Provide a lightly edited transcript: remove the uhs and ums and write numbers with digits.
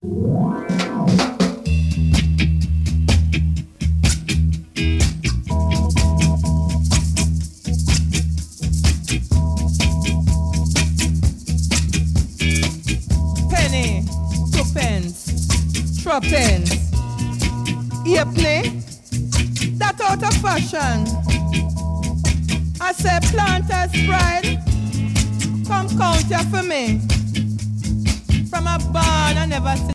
Penny, twopence, threepence. Halfpenny, that out of fashion. I say Planters Pride, come count ya for me. From a barn I never see